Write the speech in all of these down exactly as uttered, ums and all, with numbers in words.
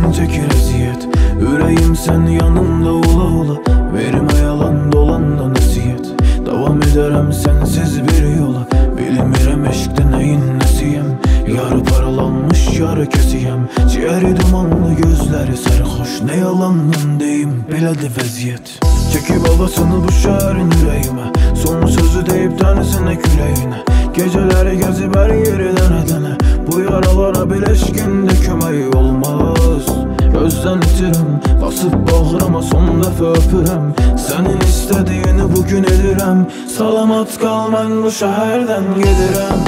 çekir eziyet. Yüreğim sen yanımda ula ula, verime yalan dolandan eziyet. Devam ederim sensiz bir yola, bilmirem eşkte neyin nesiyem. Yarı paralanmış yarı kesiyem, ciğeri dumanlı gözleri sarhoş. Ne yalandan deyim beledi vaziyet. Çeki babasını bu şehrin yüreğime, son sözü deyip tanesine küleğine. Geceleri gezip her yeri dene dene, bu yaralara bileşkinde kömeği olmaz. Gözden itirim, basıp bağrıma son defa öpürem. Senin istediğini bugün edirem, salamat kal ben bu şehirden gidirem.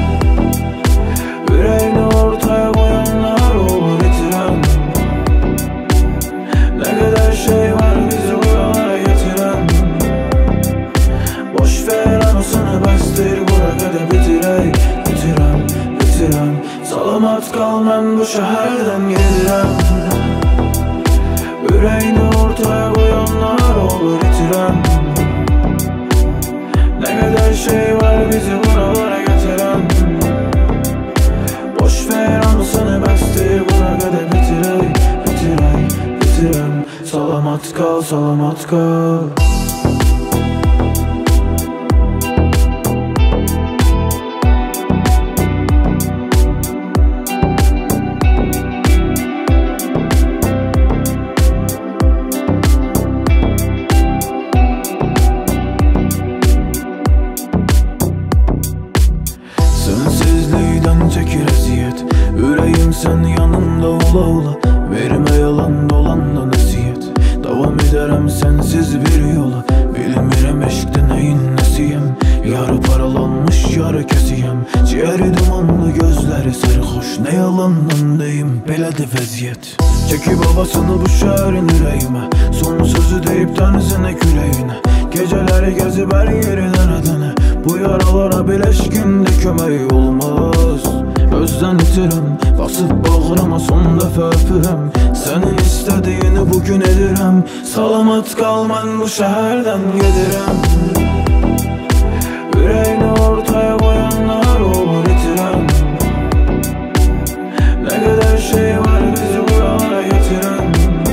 Yüreğini ortaya koyanlar olur itirem. Ne kadar şey var bizi buralara getiren. Boş ver anasını bastır, burada bitirey. Bitirem, bitirem, salamat kal ben bu şehirden gidirem. Yüreğini ortaya koyanlar olur itirem. Ne kadar şey var bizi buralara getiren. Boş ver anısını bastır, burada bitirey. Bitirey, bitirem, salamat kal, salamat kal. Sensizliğden çekir eziyet. Yüreğim sen yanımda ula ula, verime yalan dolandan eziyet. Devam ederim sensiz bir yola, bilmirem eşkte neyin nesiyem. Yarı paralanmış yarı kesiyem, ciğeri dumanlı gözleri sarhoş. Ne yalandan deyim beledi vaziyet. Çeki babasını bu şehrin yüreğime, son sözü deyip tanesine küleğine. Geceleri gezip her yeri dene dene, bu yaralara bileşkinde kömeği olmaz. Gözden itirim, basıp bağrıma son defa öpürem. Senin istediğini bugün edirem, salamat kal ben bu şehirden gidirem. Yüreğini ortaya koyanlar olur itirem. Ne kadar şey var bizi buralara getiren.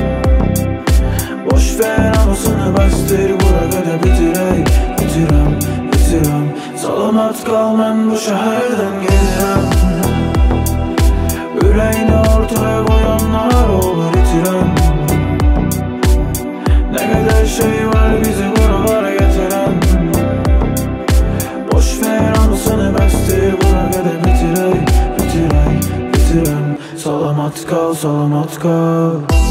Boş ver anasını bastır, burada bitirey. Bitirem, bitirem, salamat kal ben bu şehirden gidirem. Yüreğini ortaya koyanlar olur itirem. Ne kadar şey var bizi buralara getiren. Boş ver anısını bastır, burada bitirey. Bitirey, bitirem, salamat kal, salamat kal.